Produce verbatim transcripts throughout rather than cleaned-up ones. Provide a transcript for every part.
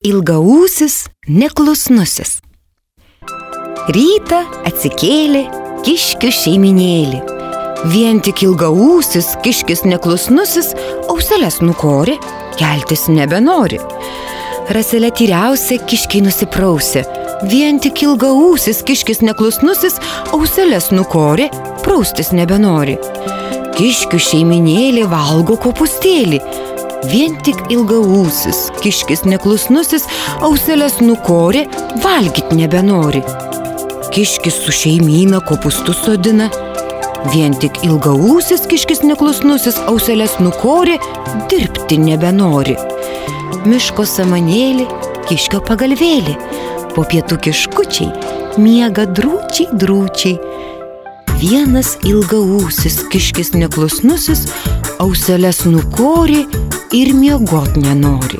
Ilgaūsis neklusnusis. Rytą atsikėlė kiškių šeiminėlį. Vien tik ilgaūsis kiškis neklusnusis auseles nukorė, keltis nebenori. Raselė tyriausia kiškiai nusiprausė. Vien tik ilgaūsis kiškis neklusnusis auseles nukorė, praustis nebenori. Kiškių šeiminėlį valgo kopūstėlį. Vien tik ilgaūsis kiškis neklusnusis auseles nukorė, valgyt nebenori. Kiškis su šeimyna kopūstus sodina. Vien tik ilgaūsis kiškis neklusnusis auseles nukorė, dirbti nebenori. Miško samanėlį, kiškio pagalvėlį. Po pietų kiškučiai miega drūčiai drūčiai. Vienas ilgaūsis kiškis neklusnusis auseles nukorė ir miegot nenori.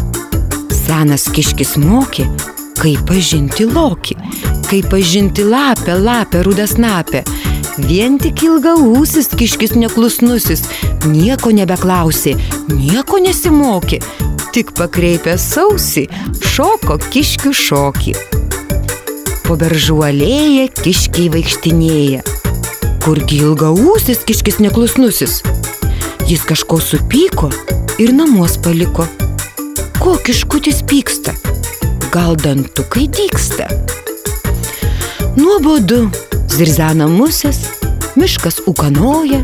Senas kiškis mokė, kaip pažinti lokį, kaip pažinti lapę, lapę rudasnapę. Vien tik ilgaūsis kiškis neklusnusis nieko nebeklausė, nieko nesimokė, tik pakreipė sausį, šoko kiškių šokį. Po beržų alėją kiškiai vaikštinėja. Kurgi ilgaūsis kiškis neklusnusis? Jis kažko supyko ir namuos paliko. Ko kiškutis pyksta? Gal dantukai dygsta? Nuobodu, zirzena musės, miškas ūkanoja.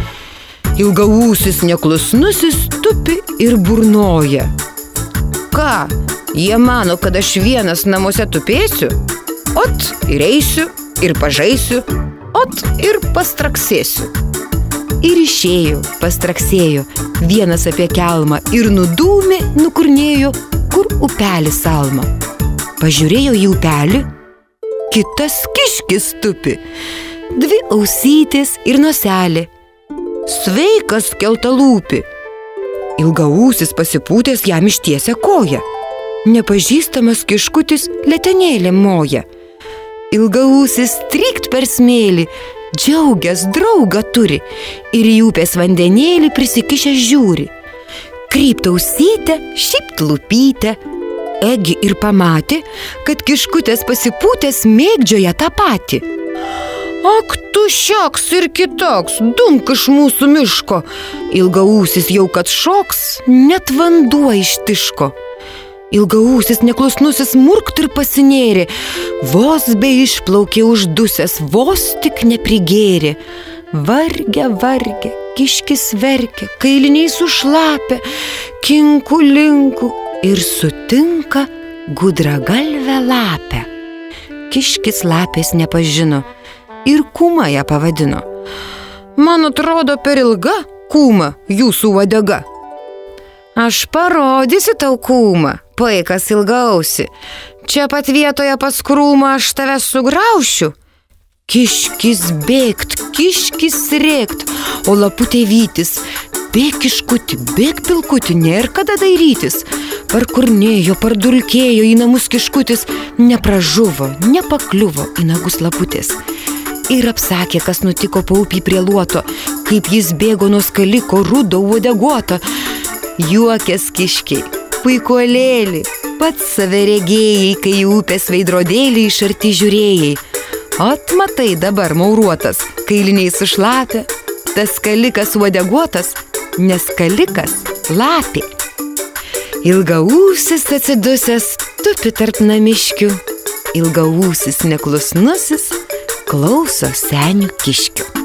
Ilgaūsis neklusnusis tupi ir burnoja. Ką, jie mano, kad aš vienas namuose tupėsiu? Ot ir eisiu, ir pažaisiu, ot ir pastraksėsiu. Ir išėjo, pastraksėjo, vienas apie kelmą ir nudūmė, nukurnėjo, kur upelis salma. Pažiūrėjo į upelį, kitas kiškis tupi, dvi ausytės ir noselė. Sveikas, keltalūpi! Ilgaūsis pasipūtęs jam ištiesia koją. Nepažįstamas kiškutis letenėlė moja. Ilgaūsis trykt per smėlį, džiaugias draugą turi ir į upės vandenėlį prisikišęs žiūri. Krypt ausytę, šypt lūpytę. Egi ir pamatė, kad kiškutės pasipūtęs mėgdžioja tą patį. Ak, tu šioks ir kitoks, dumk iš mūsų miško. Ilgaūsis jau kad šoks, net vanduo ištiško. Ilgaūsis neklusnusis murkt ir pasinėrė, vos be išplaukė uždusęs, vos tik neprigėrė. Vargia, vargia, kiškis verkia, kailiniai sušlapia, kinku linku ir sutinka gudragalvę lapę. Kiškis lapės nepažino ir kūma ją pavadino. Man atrodo per ilga, kūma, jūsų uodega. Aš parodysiu tau, kūma, paikas ilgaausi. Čia pat vietoje pas krūmą aš tave sugraušiu. Kiškis bėgt, kiškis rėkt, o laputė vytis. Bėk kiškuti, bėk pilkuti, nėr kada dairytis. Parkurnėjo, pardulkėjo į namus kiškutis, nepražuvo, nepakliuvo į nagus laputės. Ir apsakė, kas nutiko paupį prie luoto, kaip jis bėgo nuo skaliko rudo uodeguoto. Juokės kiškiai, puikuolėlį, pats save regėjai, kai į upės veidrodėlį iš arti žiūrėjai. Ot matai dabar mauruotas, kailiniai sušlapę, tas skalikas uodeguotas, nes skalikas lapė. Ilgaūsis atsidusęs tupi tarp namiškių, ilgaūsis neklusnusis klauso senių kiškių.